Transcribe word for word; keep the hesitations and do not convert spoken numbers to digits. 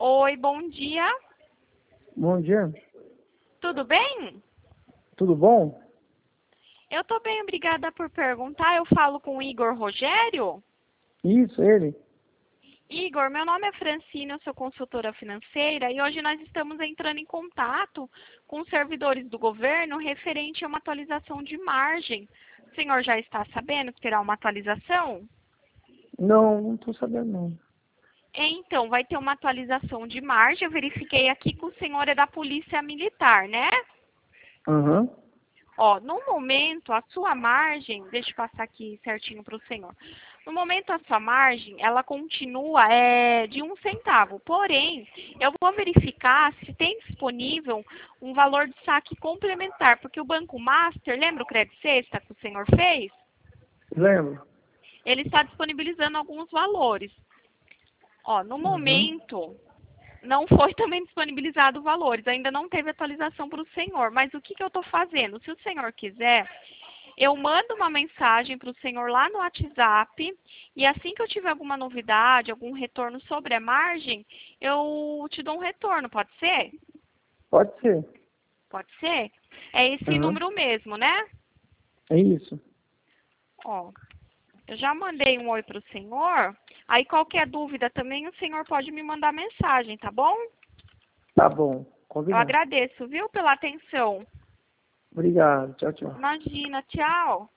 Oi, bom dia. Bom dia. Tudo bem? Tudo bom? Eu tô bem, obrigada por perguntar. Eu falo com o Igor Rogério. Isso, ele. Igor, meu nome é Francina, eu sou consultora financeira e hoje nós estamos entrando em contato com os servidores do governo referente a uma atualização de margem. O senhor já está sabendo que terá uma atualização? Não, não tô sabendo não. Então, vai ter uma atualização de margem. Eu verifiquei aqui que o senhor é da Polícia Militar, né? Aham. Ó, no momento, a sua margem, deixa eu passar aqui certinho para o senhor. No momento, a sua margem, ela continua é, de um centavo. Porém, eu vou verificar se tem disponível um valor de saque complementar, porque o Banco Master, lembra o Crédito Sexta que o senhor fez? Lembro. Ele está disponibilizando alguns valores. Ó, no Uhum. momento, não foi também disponibilizado valores, ainda não teve atualização para o senhor. Mas o que, que eu estou fazendo? Se o senhor quiser, eu mando uma mensagem para o senhor lá no WhatsApp e assim que eu tiver alguma novidade, algum retorno sobre a margem, eu te dou um retorno, pode ser? Pode ser. Pode ser? É esse Aham. número mesmo, né? É isso. Ó, eu já mandei um oi para o senhor. Aí qualquer dúvida também o senhor pode me mandar mensagem, tá bom? Tá bom. Eu Combinado. agradeço, viu, pela atenção. Obrigado. Tchau, tchau. Imagina, tchau.